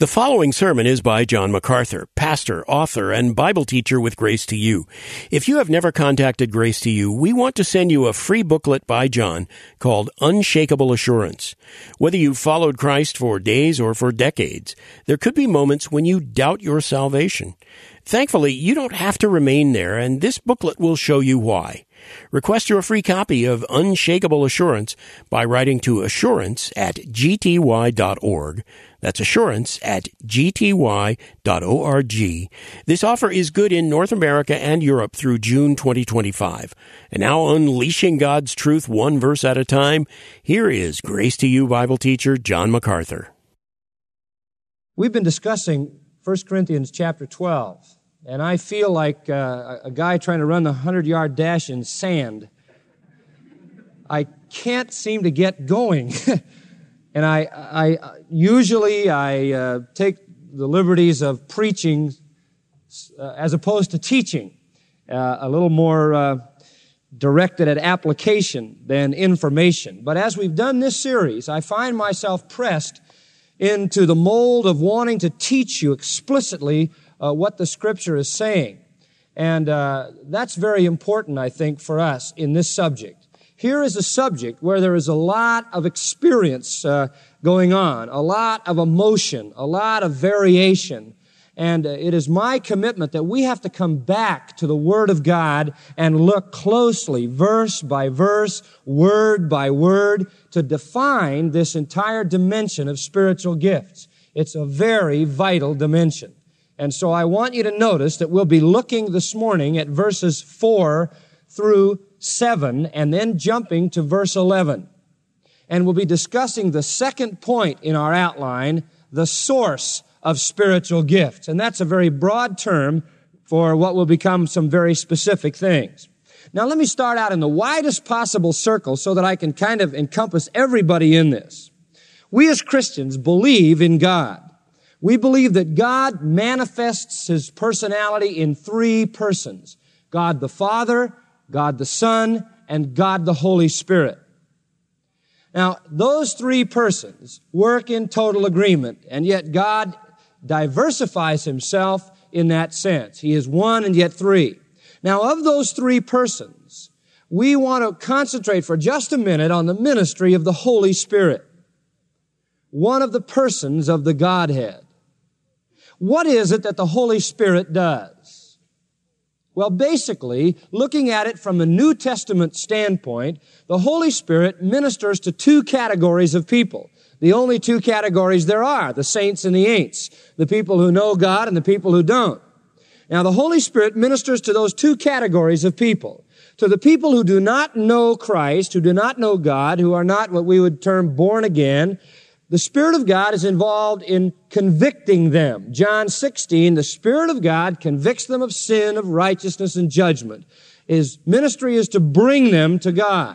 The following sermon is by John MacArthur, pastor, author, and Bible teacher with Grace to You. If you have never contacted Grace to You, we want to send you a free booklet by John called Unshakable Assurance. Whether you've followed Christ for days or for decades, there could be moments when you doubt your salvation. Thankfully, you don't have to remain there, and this booklet will show you why. Request your free copy of Unshakable Assurance by writing to assurance@gty.org. That's assurance@gty.org. This offer is good in North America and Europe through June 2025. And now, unleashing God's truth one verse at a time, here is Grace to You Bible teacher John MacArthur. We've been discussing 1 Corinthians chapter 12. And I feel like a guy trying to run the 100-yard dash in sand. I can't seem to get going. And I usually take the liberties of preaching as opposed to teaching, a little more directed at application than information. But as we've done this series, I find myself pressed into the mold of wanting to teach you explicitly what the Scripture is saying. And that's very important, I think, for us in this subject. Here is a subject where there is a lot of experience going on, a lot of emotion, a lot of variation. And it is my commitment that we have to come back to the Word of God and look closely, verse by verse, word by word, to define this entire dimension of spiritual gifts. It's a very vital dimension. And so I want you to notice that we'll be looking this morning at verses 4 through 7 and then jumping to verse 11. And we'll be discussing the second point in our outline, the source of spiritual gifts. And that's a very broad term for what will become some very specific things. Now let me start out in the widest possible circle so that I can kind of encompass everybody in this. We as Christians believe in God. We believe that God manifests His personality in three persons: God the Father, God the Son, and God the Holy Spirit. Now, those three persons work in total agreement, and yet God diversifies Himself in that sense. He is one and yet three. Now, of those three persons, we want to concentrate for just a minute on the ministry of the Holy Spirit, one of the persons of the Godhead. What is it that the Holy Spirit does? Well, basically, looking at it from a New Testament standpoint, the Holy Spirit ministers to two categories of people. The only two categories there are, the saints and the ain'ts, the people who know God and the people who don't. Now, the Holy Spirit ministers to those two categories of people. To the people who do not know Christ, who do not know God, who are not what we would term born again, the Spirit of God is involved in convicting them. John 16, the Spirit of God convicts them of sin, of righteousness, and judgment. His ministry is to bring them to God.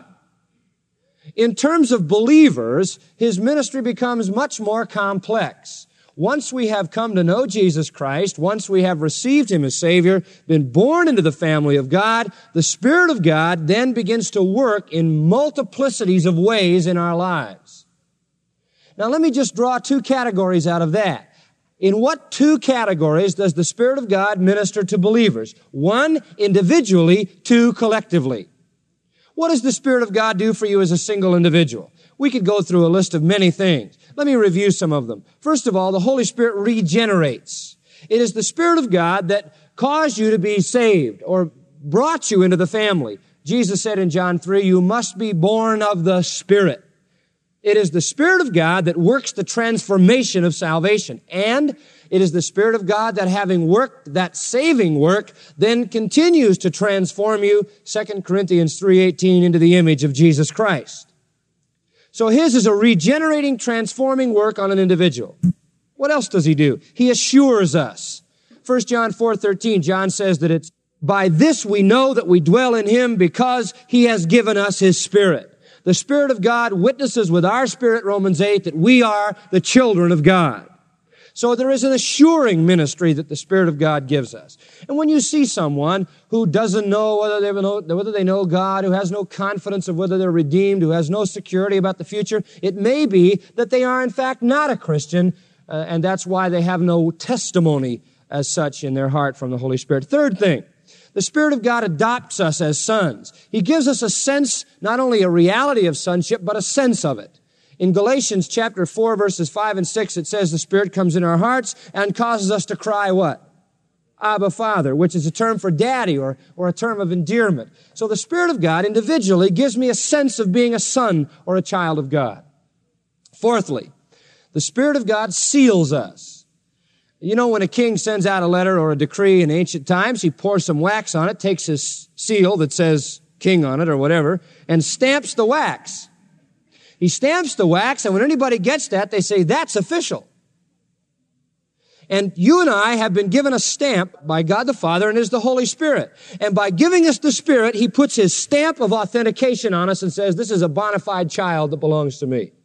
In terms of believers, His ministry becomes much more complex. Once we have come to know Jesus Christ, once we have received Him as Savior, been born into the family of God, the Spirit of God then begins to work in multiplicities of ways in our lives. Now, let me just draw two categories out of that. In what two categories does the Spirit of God minister to believers? One, individually, two, collectively. What does the Spirit of God do for you as a single individual? We could go through a list of many things. Let me review some of them. First of all, the Holy Spirit regenerates. It is the Spirit of God that caused you to be saved or brought you into the family. Jesus said in John 3, you must be born of the Spirit. It is the Spirit of God that works the transformation of salvation. And it is the Spirit of God that, having worked that saving work, then continues to transform you, 2 Corinthians 3:18, into the image of Jesus Christ. So His is a regenerating, transforming work on an individual. What else does He do? He assures us. 1 John 4:13, John says that it's, by this we know that we dwell in Him because He has given us His Spirit. The Spirit of God witnesses with our spirit, Romans 8, that we are the children of God. So there is an assuring ministry that the Spirit of God gives us. And when you see someone who doesn't know whether they know God, who has no confidence of whether they're redeemed, who has no security about the future, it may be that they are in fact not a Christian, and that's why they have no testimony as such in their heart from the Holy Spirit. Third thing, the Spirit of God adopts us as sons. He gives us a sense, not only a reality of sonship, but a sense of it. In Galatians chapter 4, verses 5 and 6, it says the Spirit comes in our hearts and causes us to cry what? Abba, Father, which is a term for daddy or a term of endearment. So the Spirit of God individually gives me a sense of being a son or a child of God. Fourthly, the Spirit of God seals us. You know, when a king sends out a letter or a decree in ancient times, he pours some wax on it, takes his seal that says king on it or whatever, and stamps the wax. He stamps the wax, and when anybody gets that, they say, that's official. And you and I have been given a stamp by God the Father and is the Holy Spirit. And by giving us the Spirit, He puts His stamp of authentication on us and says, this is a bona fide child that belongs to me.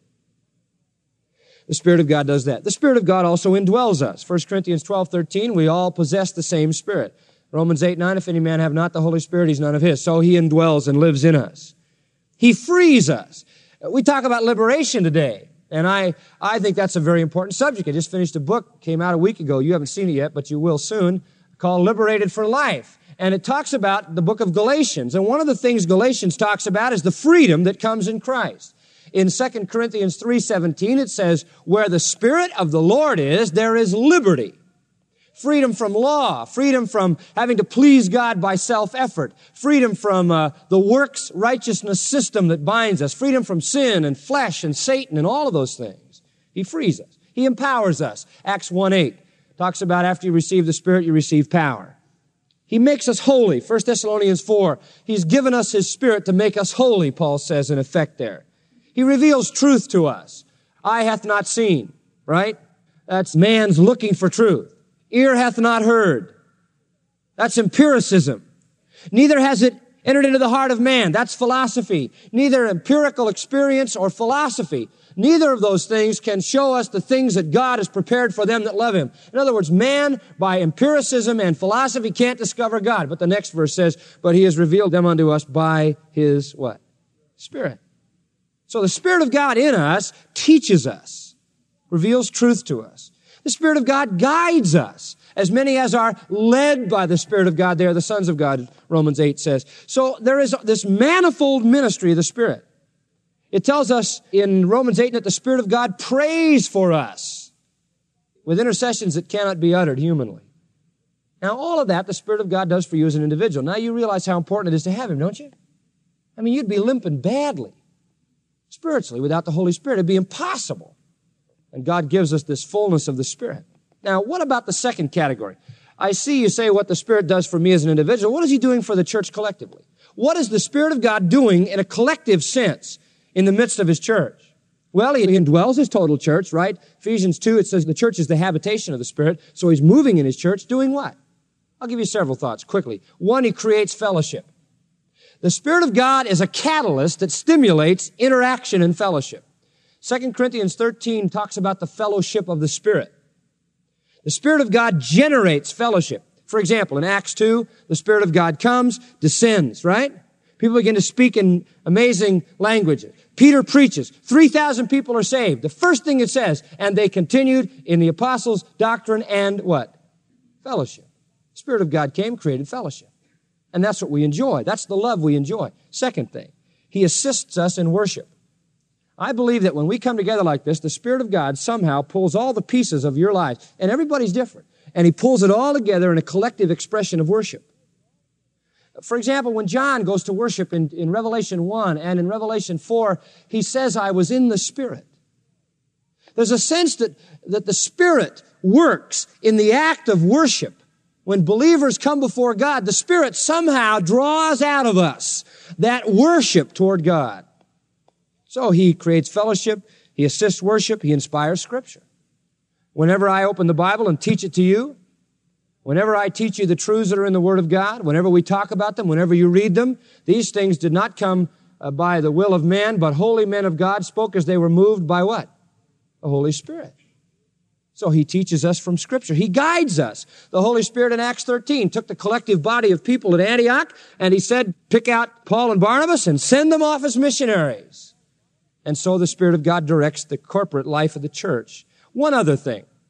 The Spirit of God does that. The Spirit of God also indwells us. 1 Corinthians 12:13, we all possess the same Spirit. Romans 8:9, if any man have not the Holy Spirit, he's none of His. So He indwells and lives in us. He frees us. We talk about liberation today. And I think that's a very important subject. I just finished a book, came out a week ago. You haven't seen it yet, but you will soon, called Liberated for Life. And it talks about the book of Galatians. And one of the things Galatians talks about is the freedom that comes in Christ. In 2 Corinthians 3:17, it says, where the Spirit of the Lord is, there is liberty. Freedom from law, freedom from having to please God by self-effort, freedom from the works righteousness system that binds us, freedom from sin and flesh and Satan and all of those things. He frees us. He empowers us. Acts 1:8 talks about after you receive the Spirit, you receive power. He makes us holy. 1 Thessalonians 4, He's given us His Spirit to make us holy, Paul says in effect there. He reveals truth to us. Eye hath not seen, right? That's man's looking for truth. Ear hath not heard. That's empiricism. Neither has it entered into the heart of man. That's philosophy. Neither empirical experience or philosophy. Neither of those things can show us the things that God has prepared for them that love Him. In other words, man, by empiricism and philosophy, can't discover God. But the next verse says, but He has revealed them unto us by His what? Spirit. So the Spirit of God in us teaches us, reveals truth to us. The Spirit of God guides us. As many as are led by the Spirit of God, they are the sons of God, Romans 8 says. So there is this manifold ministry of the Spirit. It tells us in Romans 8 that the Spirit of God prays for us with intercessions that cannot be uttered humanly. Now, all of that the Spirit of God does for you as an individual. Now, you realize how important it is to have Him, don't you? I mean, you'd be limping badly spiritually without the Holy Spirit. It'd be impossible. And God gives us this fullness of the Spirit. Now, what about the second category? I see you say what the Spirit does for me as an individual. What is He doing for the church collectively? What is the Spirit of God doing in a collective sense in the midst of His church? Well, He indwells His total church, right? Ephesians 2, it says the church is the habitation of the Spirit. So He's moving in His church, doing what? I'll give you several thoughts quickly. One, He creates fellowship. The Spirit of God is a catalyst that stimulates interaction and fellowship. 2 Corinthians 13 talks about the fellowship of the Spirit. The Spirit of God generates fellowship. For example, in Acts 2, the Spirit of God comes, descends, right? People begin to speak in amazing languages. Peter preaches. 3,000 people are saved. The first thing it says, and they continued in the apostles' doctrine and what? Fellowship. The Spirit of God came, created fellowship. And that's what we enjoy. That's the love we enjoy. Second thing, He assists us in worship. I believe that when we come together like this, the Spirit of God somehow pulls all the pieces of your life, and everybody's different, and He pulls it all together in a collective expression of worship. For example, when John goes to worship in Revelation 1 and in Revelation 4, he says, I was in the Spirit. There's a sense that the Spirit works in the act of worship. When believers come before God, the Spirit somehow draws out of us that worship toward God. So He creates fellowship, He assists worship, He inspires Scripture. Whenever I open the Bible and teach it to you, whenever I teach you the truths that are in the Word of God, whenever we talk about them, whenever you read them, these things did not come by the will of man, but holy men of God spoke as they were moved by what? The Holy Spirit. So He teaches us from Scripture. He guides us. The Holy Spirit in Acts 13 took the collective body of people at Antioch, and He said, pick out Paul and Barnabas and send them off as missionaries. And so the Spirit of God directs the corporate life of the church. One other thing.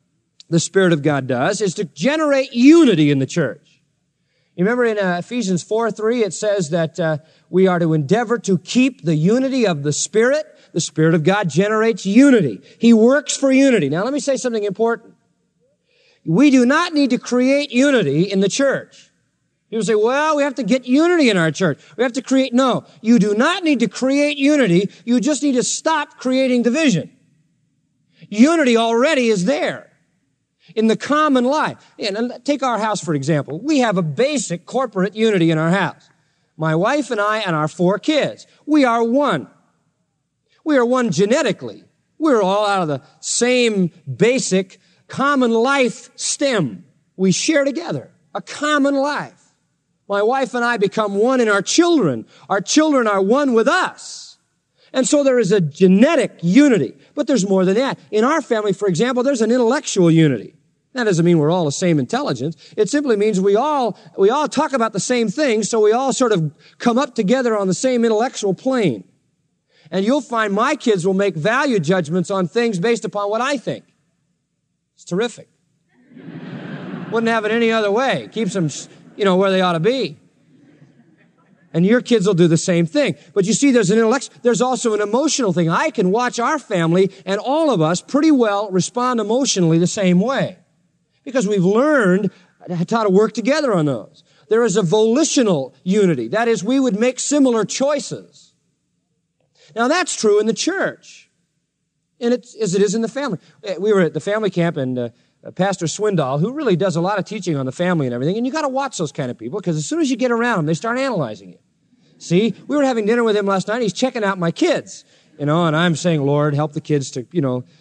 the Spirit of God does is to generate unity in the church. You remember in Ephesians 4:3, it says that we are to endeavor to keep the unity of the Spirit. The Spirit of God generates unity. He works for unity. Now, let me say something important. We do not need to create unity in the church. People say, well, we have to get unity in our church. We have to create. No, you do not need to create unity. You just need to stop creating division. Unity already is there in the common life. And take our house, for example. We have a basic corporate unity in our house. My wife and I and our 4 kids. We are one. We are one genetically. We're all out of the same basic common life stem. We share together a common life. My wife and I become one in our children. Our children are one with us. And so there is a genetic unity. But there's more than that. In our family, for example, there's an intellectual unity. That doesn't mean we're all the same intelligence. It simply means we all talk about the same things, so we all sort of come up together on the same intellectual plane. And you'll find my kids will make value judgments on things based upon what I think. It's terrific. Wouldn't have it any other way. Keeps them, where they ought to be. And your kids will do the same thing. But you see, there's also an emotional thing. I can watch our family and all of us pretty well respond emotionally the same way. Because we've learned how to work together on those. There is a volitional unity. That is, we would make similar choices. Now, that's true in the church. And as it is in the family. We were at the family camp, and Pastor Swindoll, who really does a lot of teaching on the family and everything, and you got to watch those kind of people, because as soon as you get around them, they start analyzing you. See, we were having dinner with him last night. He's checking out my kids, and I'm saying, Lord, help the kids to,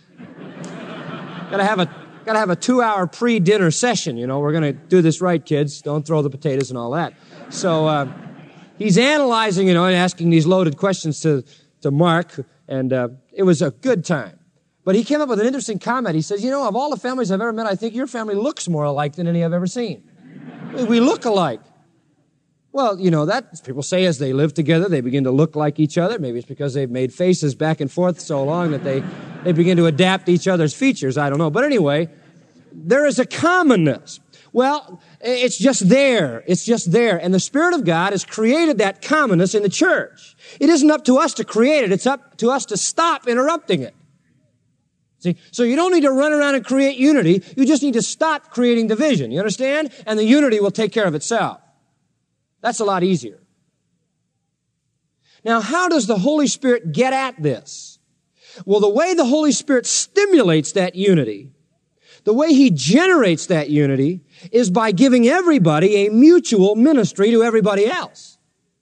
gotta have a 2-hour pre-dinner session. We're going to do this right, kids. Don't throw the potatoes and all that. So he's analyzing, and asking these loaded questions to Mark, and it was a good time. But he came up with an interesting comment. He says, of all the families I've ever met, I think your family looks more alike than any I've ever seen. We look alike. Well, that people say as they live together, they begin to look like each other. Maybe it's because they've made faces back and forth so long that they begin to adapt each other's features. I don't know. But anyway, there is a commonness. Well, it's just there. It's just there. And the Spirit of God has created that commonness in the church. It isn't up to us to create it. It's up to us to stop interrupting it. See? So you don't need to run around and create unity. You just need to stop creating division. You understand? And the unity will take care of itself. That's a lot easier. Now, how does the Holy Spirit get at this? Well, the way the Holy Spirit stimulates that unity, the way He generates that unity, is by giving everybody a mutual ministry to everybody else.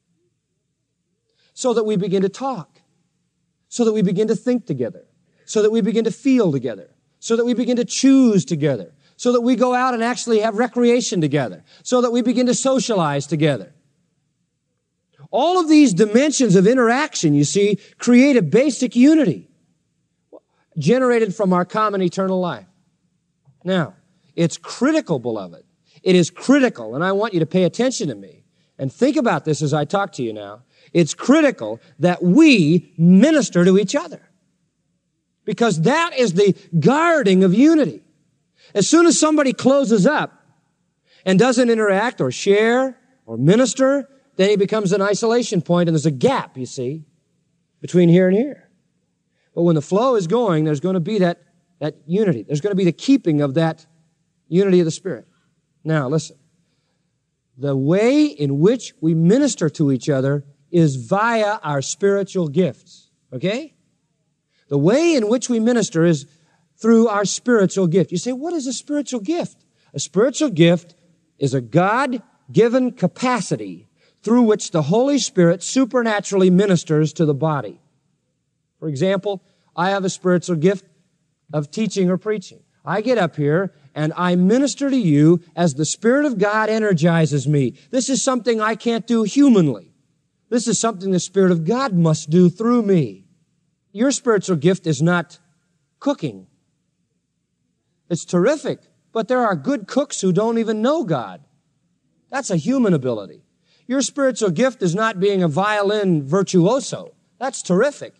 So that we begin to talk. So that we begin to think together. So that we begin to feel together. So that we begin to choose together. So that we go out and actually have recreation together. So that we begin to socialize together. All of these dimensions of interaction, you see, create a basic unity generated from our common eternal life. Now, it's critical, beloved. It is critical, and I want you to pay attention to me and think about this as I talk to you now. It's critical that we minister to each other, because that is the guarding of unity. As soon as somebody closes up and doesn't interact or share or minister, then he becomes an isolation point, and there's a gap, you see, between here and here. But when the flow is going, there's going to be that unity. There's going to be the keeping of that unity of the Spirit. Now, listen. The way in which we minister to each other is via our spiritual gifts. Okay? The way in which we minister is through our spiritual gift. You say, what is a spiritual gift? A spiritual gift is a God-given capacity through which the Holy Spirit supernaturally ministers to the body. For example, I have a spiritual gift of teaching or preaching. I get up here and I minister to you as the Spirit of God energizes me. This is something I can't do humanly. This is something the Spirit of God must do through me. Your spiritual gift is not cooking. It's terrific, but there are good cooks who don't even know God. That's a human ability. Your spiritual gift is not being a violin virtuoso. That's terrific.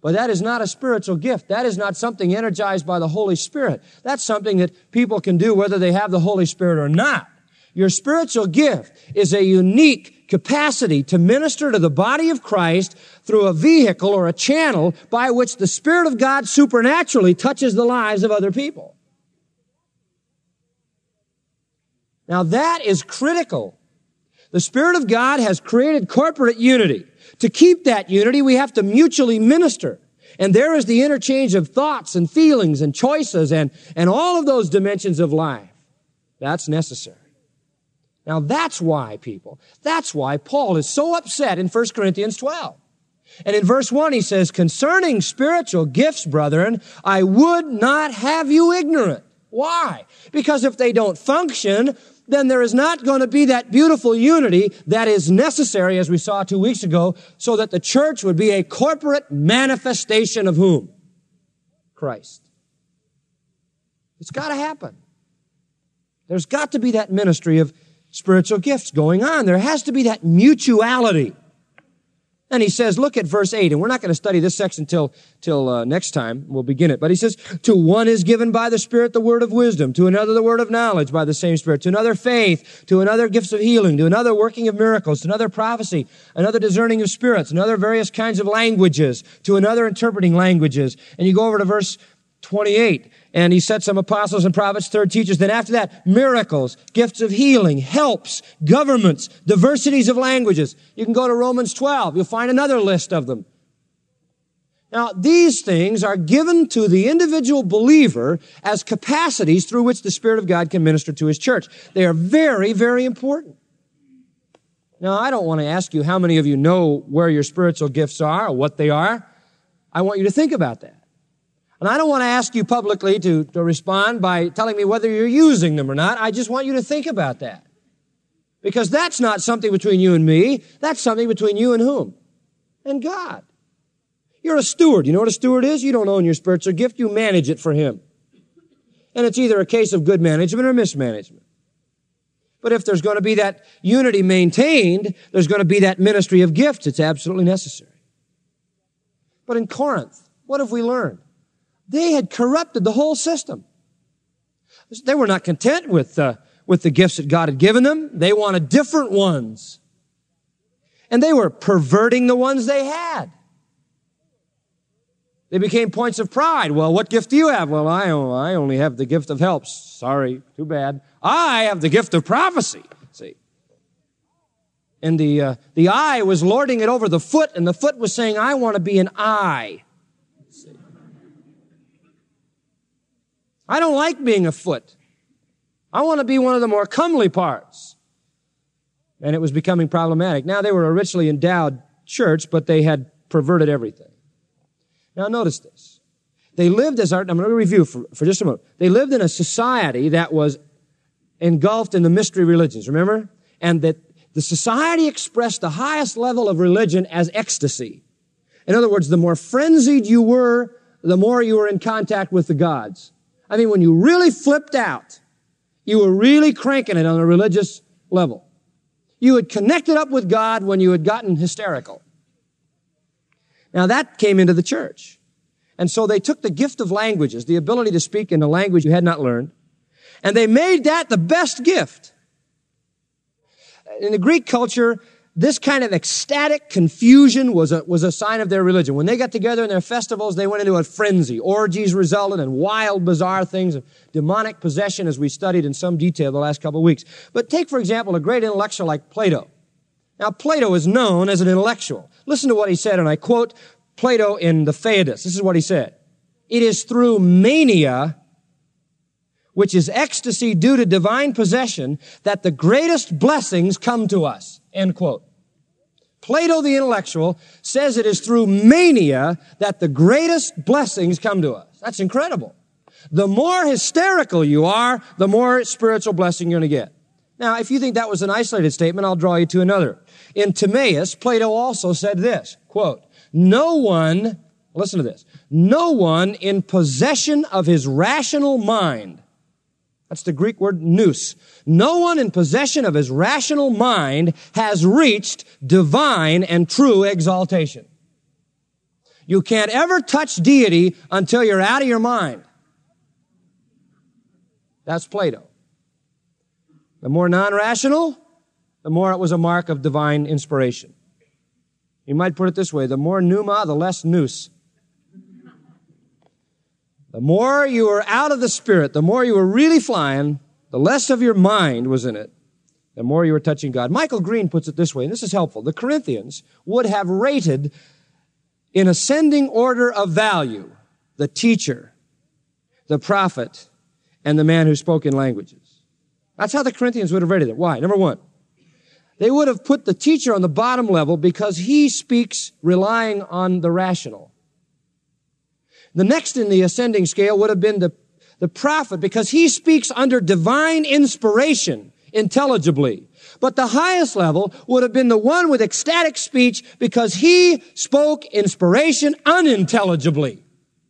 But that is not a spiritual gift. That is not something energized by the Holy Spirit. That's something that people can do whether they have the Holy Spirit or not. Your spiritual gift is a unique capacity to minister to the body of Christ through a vehicle or a channel by which the Spirit of God supernaturally touches the lives of other people. Now that is critical. The Spirit of God has created corporate unity. To keep that unity, we have to mutually minister. And there is the interchange of thoughts and feelings and choices and all of those dimensions of life. That's necessary. Now that's why, people, that's why Paul is so upset in 1 Corinthians 12. And in verse 1 he says, concerning spiritual gifts, brethren, I would not have you ignorant. Why? Because if they don't function, then there is not going to be that beautiful unity that is necessary, as we saw 2 weeks ago, so that the church would be a corporate manifestation of whom? Christ. It's got to happen. There's got to be that ministry of spiritual gifts going on. There has to be that mutuality. And he says, look at verse 8, and we're not going to study this section till next time. We'll begin it. But he says, to one is given by the Spirit the word of wisdom, to another the word of knowledge by the same Spirit, to another faith, to another gifts of healing, to another working of miracles, to another prophecy, another discerning of spirits, another various kinds of languages, to another interpreting languages. And you go over to verse 28, and he set some apostles and prophets, third teachers. Then after that, miracles, gifts of healing, helps, governments, diversities of languages. You can go to Romans 12. You'll find another list of them. Now, these things are given to the individual believer as capacities through which the Spirit of God can minister to His church. They are very, very important. Now, I don't want to ask you how many of you know where your spiritual gifts are or what they are. I want you to think about that. And I don't want to ask you publicly to respond by telling me whether you're using them or not. I just want you to think about that. Because that's not something between you and me. That's something between you and whom? And God. You're a steward. You know what a steward is? You don't own your spiritual gift. You manage it for Him. And it's either a case of good management or mismanagement. But if there's going to be that unity maintained, there's going to be that ministry of gifts. It's absolutely necessary. But in Corinth, what have we learned? They had corrupted the whole system. They were not content with the gifts that God had given them. They wanted different ones. And they were perverting the ones they had. They became points of pride. Well, what gift do you have? Well, I only have the gift of helps. Sorry, too bad. I have the gift of prophecy. See? And the eye was lording it over the foot, and the foot was saying, I want to be an eye. See? I don't like being a foot. I want to be one of the more comely parts. And it was becoming problematic. Now, they were a richly endowed church, but they had perverted everything. Now, notice this. They lived I'm going to review for just a moment. They lived in a society that was engulfed in the mystery religions, remember? And that the society expressed the highest level of religion as ecstasy. In other words, the more frenzied you were, the more you were in contact with the gods. I mean, when you really flipped out, you were really cranking it on a religious level. You had connected up with God when you had gotten hysterical. Now that came into the church. And so they took the gift of languages, the ability to speak in a language you had not learned, and they made that the best gift. In the Greek culture, this kind of ecstatic confusion was a sign of their religion. When they got together in their festivals, they went into a frenzy. Orgies resulted in wild, bizarre things, demonic possession, as we studied in some detail the last couple of weeks. But take, for example, a great intellectual like Plato. Now, Plato is known as an intellectual. Listen to what he said, and I quote Plato in the Phaedrus. This is what he said. It is through mania, which is ecstasy due to divine possession, that the greatest blessings come to us. End quote. Plato the intellectual says it is through mania that the greatest blessings come to us. That's incredible. The more hysterical you are, the more spiritual blessing you're going to get. Now, if you think that was an isolated statement, I'll draw you to another. In Timaeus, Plato also said this, quote, no one, listen to this, no one in possession of his rational mind, that's the Greek word nous. No one in possession of his rational mind has reached divine and true exaltation. You can't ever touch deity until you're out of your mind. That's Plato. The more non-rational, the more it was a mark of divine inspiration. You might put it this way, the more pneuma, the less nous. The more you were out of the Spirit, the more you were really flying, the less of your mind was in it, the more you were touching God. Michael Green puts it this way, and this is helpful. The Corinthians would have rated in ascending order of value the teacher, the prophet, and the man who spoke in languages. That's how the Corinthians would have rated it. Why? Number one, they would have put the teacher on the bottom level because he speaks relying on the rational. The next in the ascending scale would have been the prophet because he speaks under divine inspiration intelligibly. But the highest level would have been the one with ecstatic speech because he spoke inspiration unintelligibly.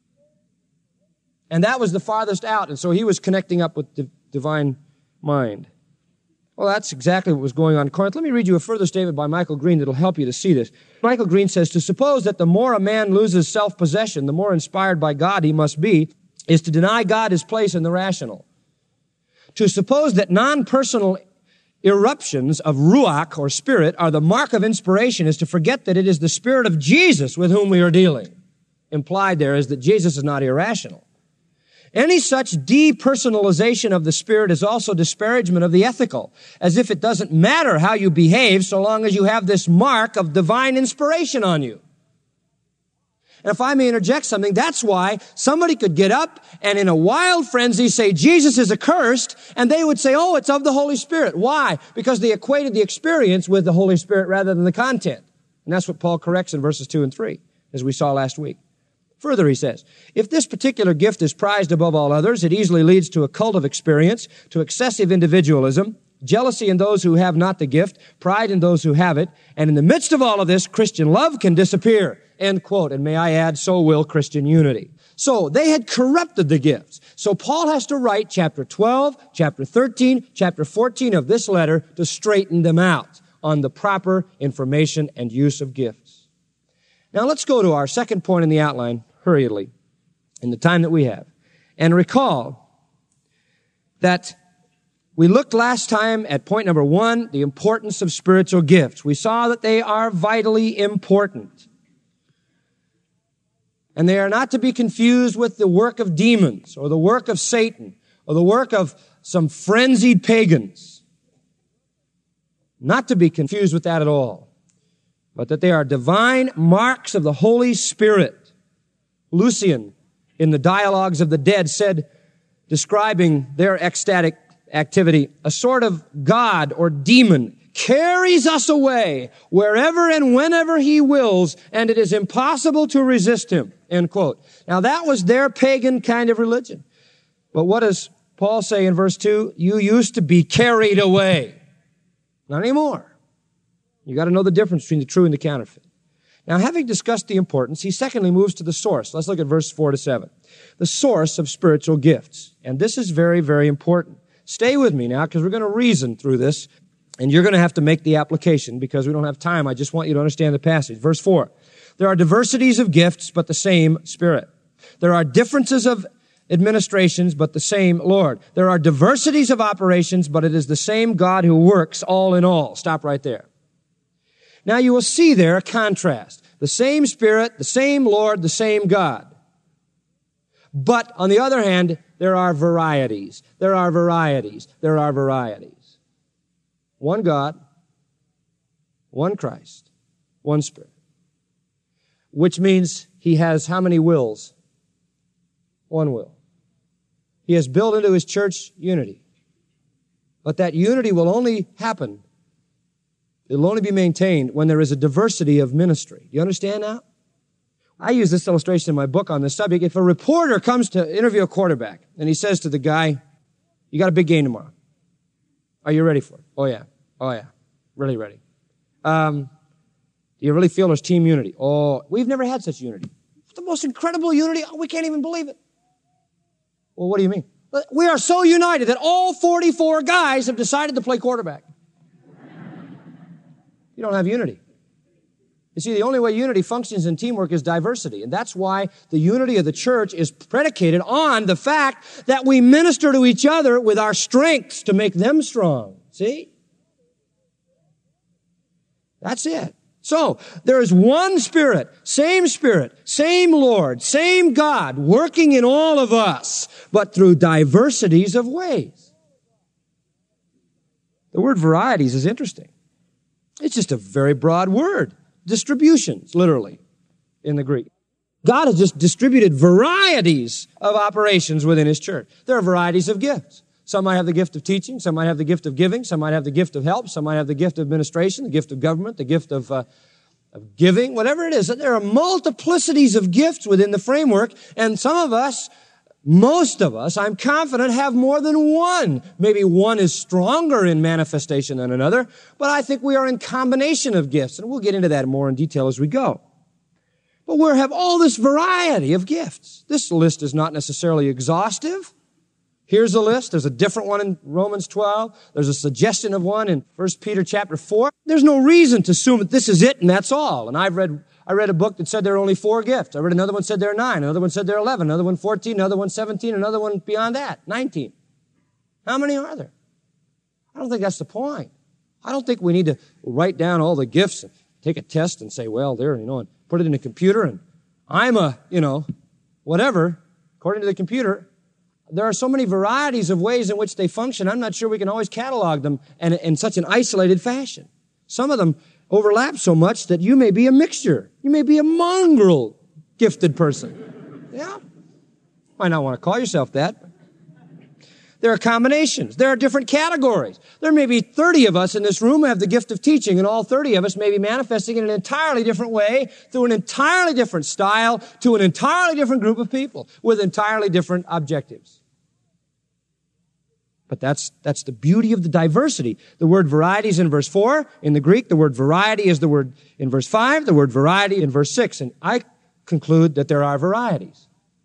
And that was the farthest out. And so he was connecting up with the divine mind. Well, that's exactly what was going on in Corinth. Let me read you a further statement by Michael Green that will help you to see this. Michael Green says, to suppose that the more a man loses self-possession, the more inspired by God he must be, is to deny God his place in the rational. To suppose that non-personal eruptions of ruach or spirit are the mark of inspiration is to forget that it is the Spirit of Jesus with whom we are dealing. Implied there is that Jesus is not irrational. Any such depersonalization of the Spirit is also disparagement of the ethical, as if it doesn't matter how you behave so long as you have this mark of divine inspiration on you. And if I may interject something, that's why somebody could get up and in a wild frenzy say Jesus is accursed, and they would say, oh, it's of the Holy Spirit. Why? Because they equated the experience with the Holy Spirit rather than the content. And that's what Paul corrects in verses 2 and 3, as we saw last week. Further, he says, if this particular gift is prized above all others, it easily leads to a cult of experience, to excessive individualism, jealousy in those who have not the gift, pride in those who have it, and in the midst of all of this, Christian love can disappear. End quote. And may I add, so will Christian unity. So they had corrupted the gifts. So Paul has to write chapter 12, chapter 13, chapter 14 of this letter to straighten them out on the proper information and use of gifts. Now let's go to our second point in the outline hurriedly in the time that we have. And recall that we looked last time at point number 1, the importance of spiritual gifts. We saw that they are vitally important. And they are not to be confused with the work of demons or the work of Satan or the work of some frenzied pagans. Not to be confused with that at all. But that they are divine marks of the Holy Spirit. Lucian, in the Dialogues of the Dead, said, describing their ecstatic activity, a sort of god or demon carries us away wherever and whenever he wills, and it is impossible to resist him. End quote. Now that was their pagan kind of religion. But what does Paul say in verse 2? You used to be carried away. Not anymore. You got to know the difference between the true and the counterfeit. Now, having discussed the importance, he secondly moves to the source. Let's look at verse 4 to 7. The source of spiritual gifts. And this is very, very important. Stay with me now, because we're going to reason through this, and you're going to have to make the application because we don't have time. I just want you to understand the passage. Verse 4. There are diversities of gifts, but the same Spirit. There are differences of administrations, but the same Lord. There are diversities of operations, but it is the same God who works all in all. Stop right there. Now you will see there a contrast. The same Spirit, the same Lord, the same God. But on the other hand, there are varieties. There are varieties. There are varieties. One God, one Christ, one Spirit. Which means he has how many wills? One will. He has built into his church unity. But that unity will only happen, it'll only be maintained when there is a diversity of ministry. Do you understand now? I use this illustration in my book on this subject. If a reporter comes to interview a quarterback and he says to the guy, you got a big game tomorrow. Are you ready for it? Oh yeah. Oh yeah. Really ready. Do you really feel there's team unity? Oh, we've never had such unity. It's the most incredible unity. Oh, we can't even believe it. Well, what do you mean? We are so united that all 44 guys have decided to play quarterback. You don't have unity. You see, the only way unity functions in teamwork is diversity. And that's why the unity of the church is predicated on the fact that we minister to each other with our strengths to make them strong. See? That's it. So, there is one Spirit, same Lord, same God working in all of us, but through diversities of ways. The word varieties is interesting. It's just a very broad word. Distributions, literally, in the Greek. God has just distributed varieties of operations within His church. There are varieties of gifts. Some might have the gift of teaching, some might have the gift of giving, some might have the gift of help, some might have the gift of administration, the gift of government, the gift of giving, whatever it is. There are multiplicities of gifts within the framework, and some of us, most of us, I'm confident, have more than one. Maybe one is stronger in manifestation than another, but I think we are in combination of gifts, and we'll get into that more in detail as we go. But we have all this variety of gifts. This list is not necessarily exhaustive. Here's a list. There's a different one in Romans 12. There's a suggestion of one in 1 Peter chapter 4. There's no reason to assume that this is it and that's all. And I read a book that said there are only 4 gifts. I read another one said there are 9. Another one said there are 11. Another one 14. Another one 17. Another one beyond that, 19. How many are there? I don't think that's the point. I don't think we need to write down all the gifts and take a test and say, well, there, and put it in a computer and I'm a, whatever, according to the computer. There are so many varieties of ways in which they function. I'm not sure we can always catalog them in such an isolated fashion. Some of them overlap so much that you may be a mixture. You may be a mongrel gifted person. Yeah. Might not want to call yourself that. There are combinations. There are different categories. There may be 30 of us in this room who have the gift of teaching, and all 30 of us may be manifesting in an entirely different way, through an entirely different style, to an entirely different group of people, with entirely different objectives. But that's the beauty of the diversity. The word variety is in verse 4 in the Greek. The word variety is the word in verse 5. The word variety in verse 6. And I conclude that there are varieties.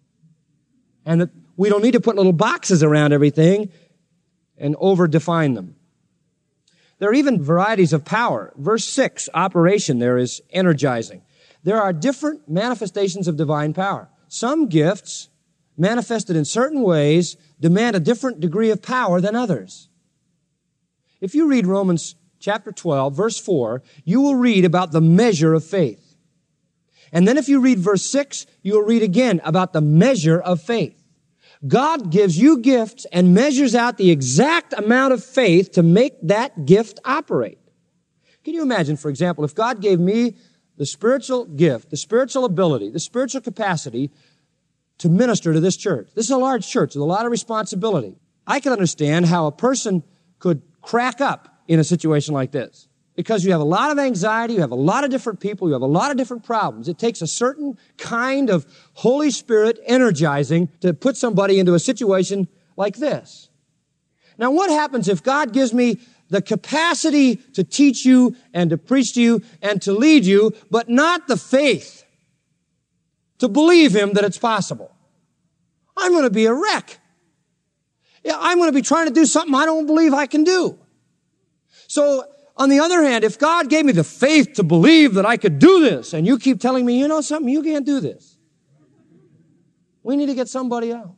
And that we don't need to put little boxes around everything and over-define them. There are even varieties of power. Verse 6, operation there is energizing. There are different manifestations of divine power. Some gifts, manifested in certain ways, demand a different degree of power than others. If you read Romans chapter 12, verse 4, you will read about the measure of faith. And then if you read verse 6, you will read again about the measure of faith. God gives you gifts and measures out the exact amount of faith to make that gift operate. Can you imagine, for example, if God gave me the spiritual gift, the spiritual ability, the spiritual capacity to minister to this church? This is a large church with a lot of responsibility. I can understand how a person could crack up in a situation like this. Because you have a lot of anxiety, you have a lot of different people, you have a lot of different problems. It takes a certain kind of Holy Spirit energizing to put somebody into a situation like this. Now, what happens if God gives me the capacity to teach you and to preach to you and to lead you, but not the faith to believe Him that it's possible? I'm going to be a wreck. Yeah, I'm going to be trying to do something I don't believe I can do. So, on the other hand, if God gave me the faith to believe that I could do this, and you keep telling me, something, you can't do this, we need to get somebody else.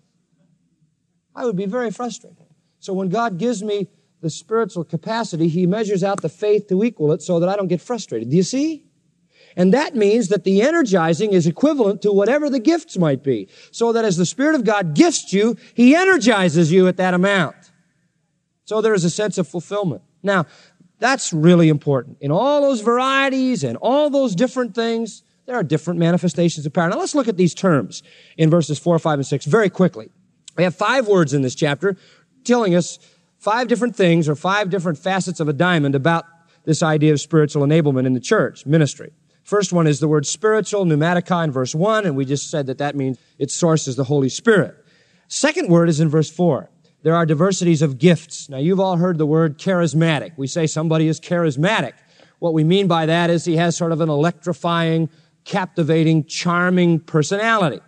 I would be very frustrated. So when God gives me the spiritual capacity, He measures out the faith to equal it so that I don't get frustrated. Do you see? And that means that the energizing is equivalent to whatever the gifts might be. So that as the Spirit of God gifts you, He energizes you at that amount. So there is a sense of fulfillment. Now, that's really important. In all those varieties and all those different things, there are different manifestations of power. Now let's look at these terms in verses 4, 5, and 6 very quickly. We have 5 words in this chapter telling us 5 different things or 5 different facets of a diamond about this idea of spiritual enablement in the church ministry. First one is the word spiritual, pneumatica, in verse 1, and we just said that means its source is the Holy Spirit. Second word is in verse 4. There are diversities of gifts. Now, you've all heard the word charismatic. We say somebody is charismatic. What we mean by that is he has sort of an electrifying, captivating, charming personality.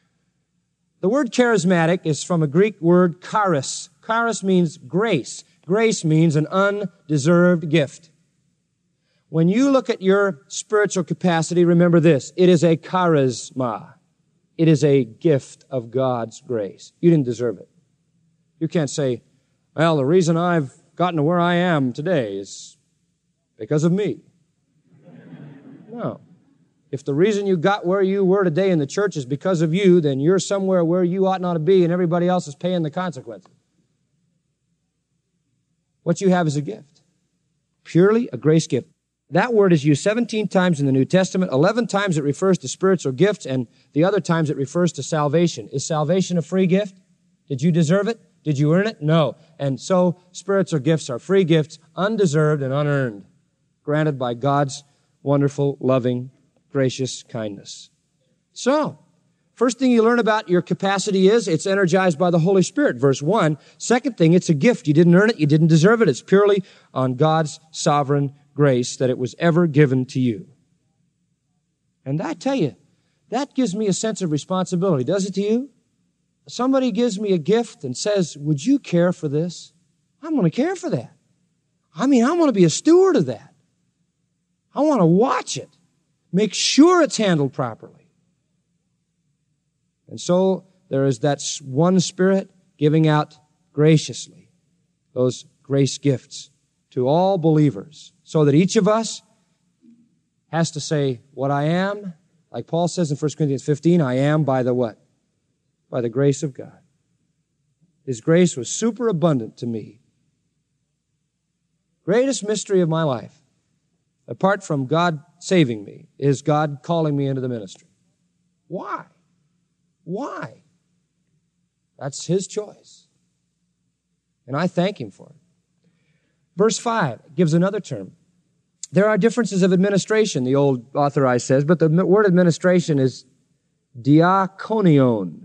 The word charismatic is from a Greek word charis. Charis means grace. Grace means an undeserved gift. When you look at your spiritual capacity, remember this. It is a charisma. It is a gift of God's grace. You didn't deserve it. You can't say, well, the reason I've gotten to where I am today is because of me. No. If the reason you got where you were today in the church is because of you, then you're somewhere where you ought not to be and everybody else is paying the consequences. What you have is a gift. Purely a grace gift. That word is used 17 times in the New Testament. 11 times it refers to spiritual gifts, and the other times it refers to salvation. Is salvation a free gift? Did you deserve it? Did you earn it? No. And so spiritual gifts are free gifts, undeserved and unearned, granted by God's wonderful, loving, gracious kindness. So, first thing you learn about your capacity is it's energized by the Holy Spirit, verse 1. Second thing, it's a gift. You didn't earn it. You didn't deserve it. It's purely on God's sovereign grace that it was ever given to you. And I tell you, that gives me a sense of responsibility. Does it to you? Somebody gives me a gift and says, would you care for this? I'm going to care for that. I want to be a steward of that. I want to watch it. Make sure it's handled properly. And so there is that one Spirit giving out graciously those grace gifts to all believers, so that each of us has to say, what I am, like Paul says in 1 Corinthians 15, I am by the what? By the grace of God. His grace was superabundant to me. Greatest mystery of my life, apart from God saving me, is God calling me into the ministry. Why? Why? That's His choice. And I thank Him for it. Verse 5 gives another term. There are differences of administration, the old authorized says, but the word administration is diakonion,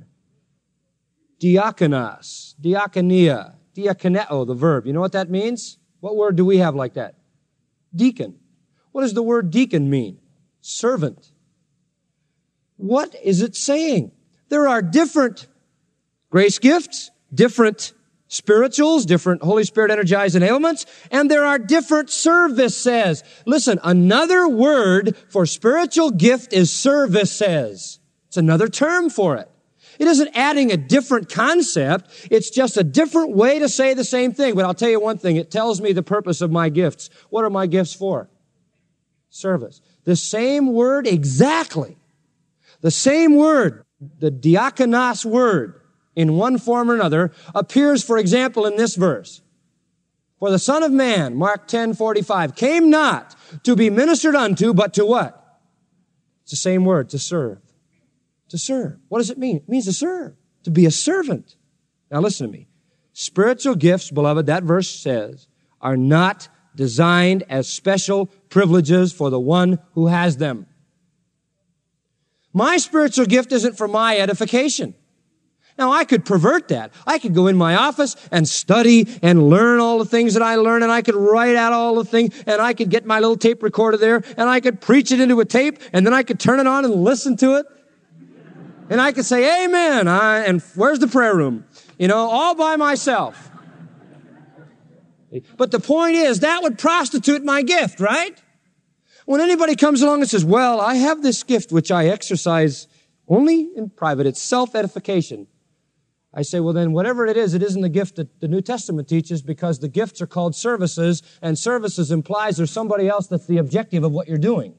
diakonos, diakonia, diakoneo, the verb. You know what that means? What word do we have like that? Deacon. What does the word deacon mean? Servant. What is it saying? There are different grace gifts, different spirituals, different Holy Spirit energized enablements, and there are different services. Listen, another word for spiritual gift is services. It's another term for it. It isn't adding a different concept. It's just a different way to say the same thing. But I'll tell you one thing. It tells me the purpose of my gifts. What are my gifts for? Service. The same word exactly. The same word, the diakonos word, in one form or another, appears, for example, in this verse. For the Son of Man, Mark 10:45, came not to be ministered unto, but to what? It's the same word, to serve. To serve. What does it mean? It means to serve. To be a servant. Now listen to me. Spiritual gifts, beloved, that verse says, are not designed as special privileges for the one who has them. My spiritual gift isn't for my edification. Now, I could pervert that. I could go in my office and study and learn all the things that I learn, and I could write out all the things, and I could get my little tape recorder there, and I could preach it into a tape, and then I could turn it on and listen to it. And I could say, amen, and where's the prayer room? All by myself. But the point is, that would prostitute my gift, right? When anybody comes along and says, well, I have this gift which I exercise only in private, it's self-edification. I say, well then, whatever it isn't the gift that the New Testament teaches, because the gifts are called services, and services implies there's somebody else that's the objective of what you're doing.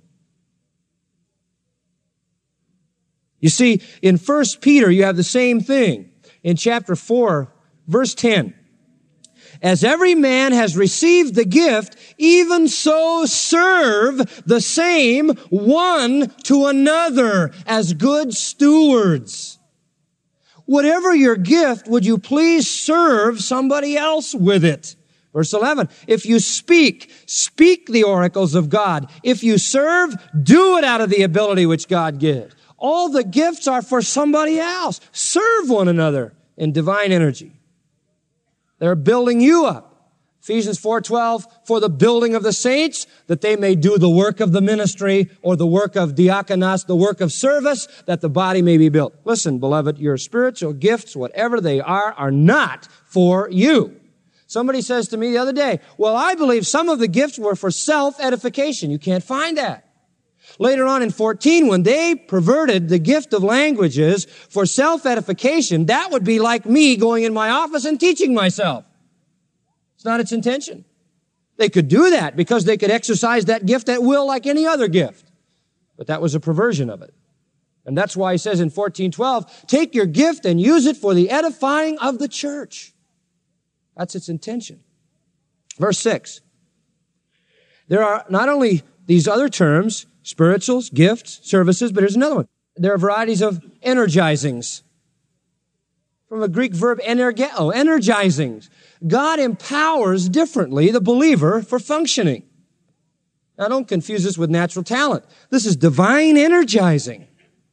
You see, in 1 Peter, you have the same thing. In chapter 4, verse 10, as every man has received the gift, even so serve the same one to another as good stewards. Whatever your gift, would you please serve somebody else with it? Verse 11, if you speak the oracles of God. If you serve, do it out of the ability which God gives. All the gifts are for somebody else. Serve one another in divine energy. They're building you up. Ephesians 4:12, for the building of the saints, that they may do the work of the ministry, or the work of diakonos, the work of service, that the body may be built. Listen, beloved, your spiritual gifts, whatever they are not for you. Somebody says to me the other day, well, I believe some of the gifts were for self-edification. You can't find that. Later on in 14, when they perverted the gift of languages for self-edification, that would be like me going in my office and teaching myself. It's not its intention. They could do that because they could exercise that gift at will like any other gift. But that was a perversion of it. And that's why he says in 14:12, take your gift and use it for the edifying of the church. That's its intention. Verse 6. There are not only these other terms, spirituals, gifts, services, but here's another one. There are varieties of energizings. From a Greek verb, energeo, energizings. God empowers differently the believer for functioning. Now don't confuse this with natural talent. This is divine energizing.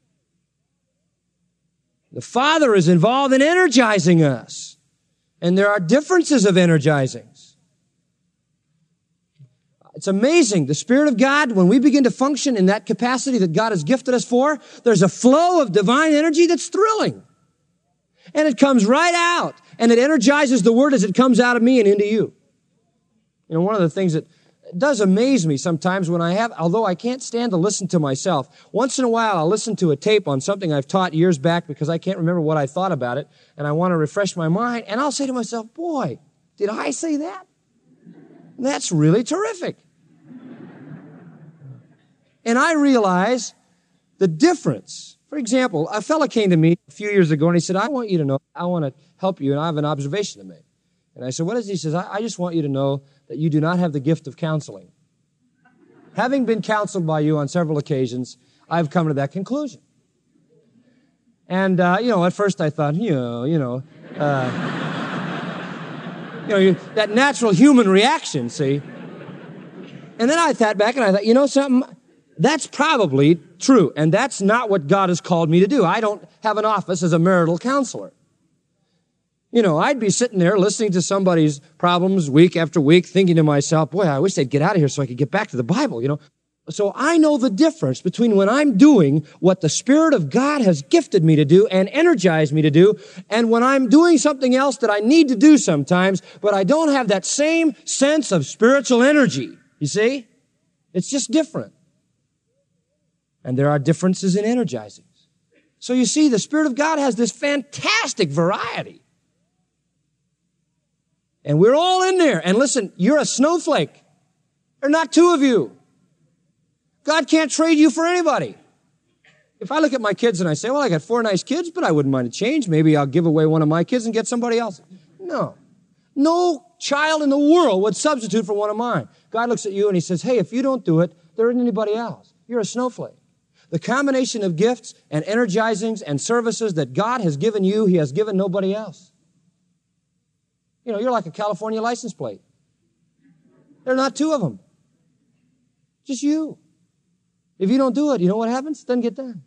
The Father is involved in energizing us. And there are differences of energizings. It's amazing. The Spirit of God, when we begin to function in that capacity that God has gifted us for, there's a flow of divine energy that's thrilling. And it comes right out. And it energizes the Word as it comes out of me and into you. You know, one of the things that does amaze me sometimes when although I can't stand to listen to myself, once in a while I'll listen to a tape on something I've taught years back because I can't remember what I thought about it, and I want to refresh my mind, and I'll say to myself, boy, did I say that? That's really terrific. And I realize the difference. For example, a fellow came to me a few years ago and he said, I want you to know, I want to help you and I have an observation to make. And I said, what is he? He says, I just want you to know that you do not have the gift of counseling. Having been counseled by you on several occasions, I've come to that conclusion. And, at first I thought, that natural human reaction, see? And then I sat back and I thought, something? That's probably true. And that's not what God has called me to do. I don't have an office as a marital counselor. I'd be sitting there listening to somebody's problems week after week, thinking to myself, boy, I wish they'd get out of here so I could get back to the Bible, So I know the difference between when I'm doing what the Spirit of God has gifted me to do and energized me to do, and when I'm doing something else that I need to do sometimes, but I don't have that same sense of spiritual energy. You see? It's just different. And there are differences in energizings. So you see, the Spirit of God has this fantastic variety. And we're all in there. And listen, you're a snowflake. There are not two of you. God can't trade you for anybody. If I look at my kids and I say, well, I got 4 nice kids, but I wouldn't mind a change. Maybe I'll give away one of my kids and get somebody else. No. No child in the world would substitute for one of mine. God looks at you and he says, hey, if you don't do it, there isn't anybody else. You're a snowflake. The combination of gifts and energizings and services that God has given you, he has given nobody else. You're like a California license plate. There are not 2 of them. Just you. If you don't do it, you know what happens? It doesn't get done.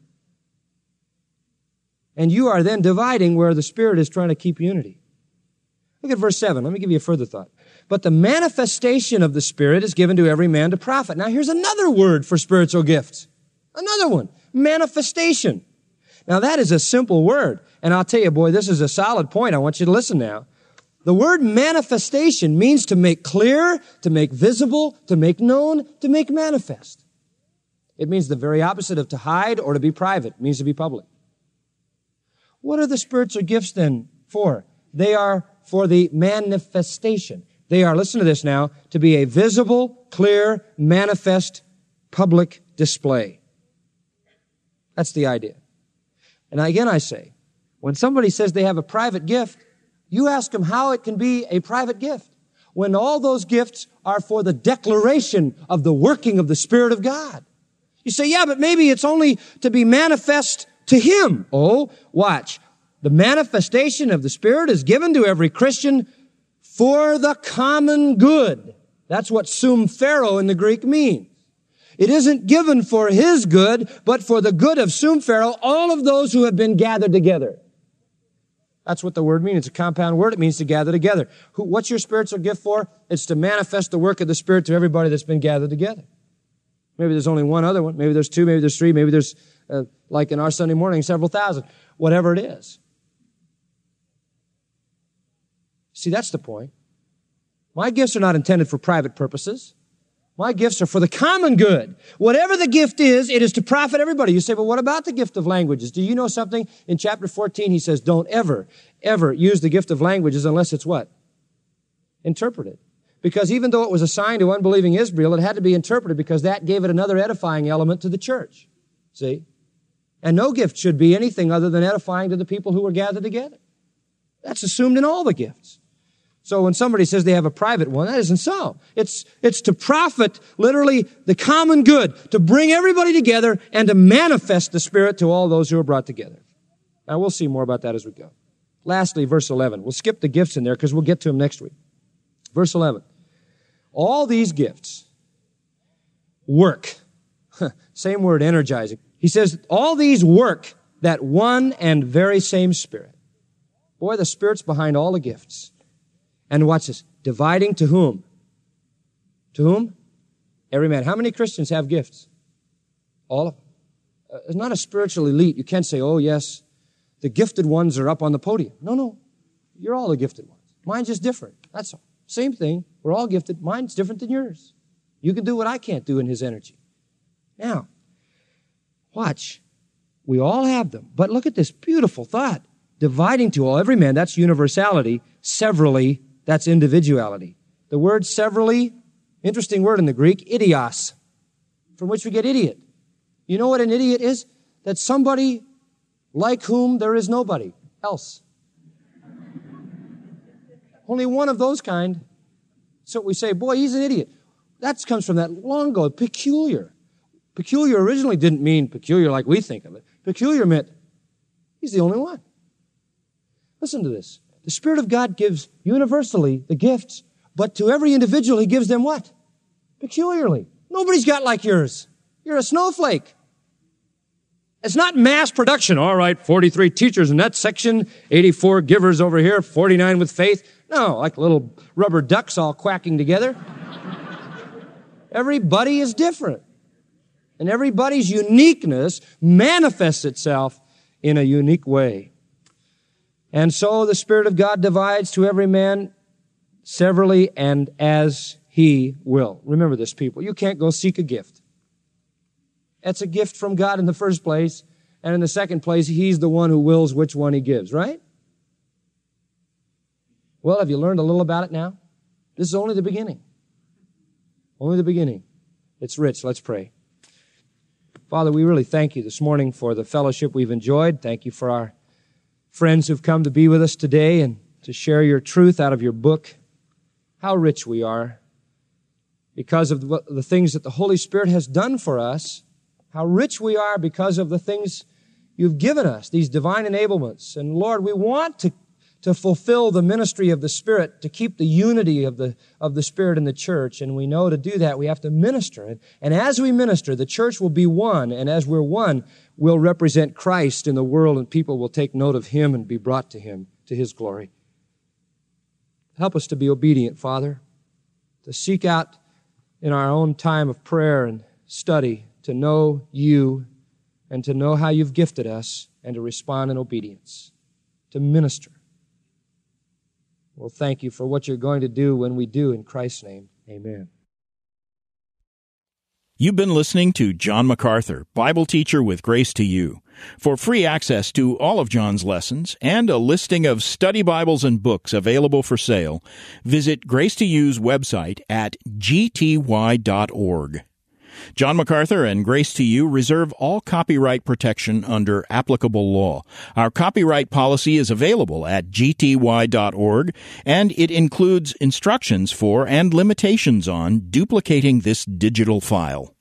And you are then dividing where the Spirit is trying to keep unity. Look at verse 7. Let me give you a further thought. But the manifestation of the Spirit is given to every man to profit. Now here's another word for spiritual gifts. Another one. Manifestation. Now that is a simple word. And I'll tell you, boy, this is a solid point. I want you to listen now. The word manifestation means to make clear, to make visible, to make known, to make manifest. It means the very opposite of to hide or to be private. It means to be public. What are the spiritual gifts then for? They are for the manifestation. They are, listen to this now, to be a visible, clear, manifest, public display. That's the idea. And again I say, when somebody says they have a private gift, you ask them how it can be a private gift when all those gifts are for the declaration of the working of the Spirit of God. You say, yeah, but maybe it's only to be manifest to Him. Oh, watch. The manifestation of the Spirit is given to every Christian for the common good. That's what sum phero in the Greek means. It isn't given for his good, but for the good of sum phero, all of those who have been gathered together. That's what the word means. It's a compound word. It means to gather together. What's your spiritual gift for? It's to manifest the work of the Spirit to everybody that's been gathered together. Maybe there's only one other one. Maybe there's 2. Maybe there's 3. Maybe there's, like in our Sunday morning, several thousand. Whatever it is. See, that's the point. My gifts are not intended for private purposes. My gifts are for the common good. Whatever the gift is, it is to profit everybody. You say, well, what about the gift of languages? Do you know something? In chapter 14, he says, don't ever use the gift of languages unless it's what? Interpreted. Because even though it was assigned to unbelieving Israel, it had to be interpreted because that gave it another edifying element to the church. See? And no gift should be anything other than edifying to the people who were gathered together. That's assumed in all the gifts. So when somebody says they have a private one, that isn't so. It's to profit, literally, the common good, to bring everybody together and to manifest the Spirit to all those who are brought together. Now, we'll see more about that as we go. Lastly, verse 11. We'll skip the gifts in there because we'll get to them next week. Verse 11. All these gifts work. Same word, energizing. He says, all these work that one and very same Spirit. Boy, the Spirit's behind all the gifts. And watch this. Dividing to whom? To whom? Every man. How many Christians have gifts? All of them. It's not a spiritual elite. You can't say, oh, yes, the gifted ones are up on the podium. No. You're all the gifted ones. Mine's just different. That's all. Same thing. We're all gifted. Mine's different than yours. You can do what I can't do in his energy. Now, watch. We all have them. But look at this beautiful thought. Dividing to all, every man, that's universality. Severally, that's individuality. The word severally, interesting word in the Greek, idios, from which we get idiot. You know what an idiot is? That's somebody like whom there is nobody else. Only one of those kind. So we say, boy, he's an idiot. That comes from that long ago, peculiar. Peculiar originally didn't mean peculiar like we think of it. Peculiar meant he's the only one. Listen to this. The Spirit of God gives universally the gifts, but to every individual He gives them what? Peculiarly. Nobody's got like yours. You're a snowflake. It's not mass production. All right, 43 teachers in that section, 84 givers over here, 49 with faith. No, like little rubber ducks all quacking together. Everybody is different. And everybody's uniqueness manifests itself in a unique way. And so the Spirit of God divides to every man severally and as He will. Remember this, people. You can't go seek a gift. That's a gift from God in the first place. And in the second place, He's the one who wills which one He gives, right? Well, have you learned a little about it now? This is only the beginning. Only the beginning. It's rich. Let's pray. Father, we really thank You this morning for the fellowship we've enjoyed. Thank You for our friends who've come to be with us today and to share Your truth out of Your book. How rich we are because of the things that the Holy Spirit has done for us. How rich we are because of the things You've given us, these divine enablements. And Lord, we want to fulfill the ministry of the Spirit, to keep the unity of the Spirit in the church. And we know to do that, we have to minister. And as we minister, the church will be one. And as we're one, we'll represent Christ in the world, and people will take note of Him and be brought to Him, to His glory. Help us to be obedient, Father, to seek out in our own time of prayer and study to know You and to know how You've gifted us and to respond in obedience, to minister. Well, thank You for what You're going to do when we do. In Christ's name, amen. You've been listening to John MacArthur, Bible teacher with Grace to You. For free access to all of John's lessons and a listing of study Bibles and books available for sale, visit Grace to You's website at gty.org. John MacArthur and Grace to You reserve all copyright protection under applicable law. Our copyright policy is available at gty.org, and it includes instructions for and limitations on duplicating this digital file.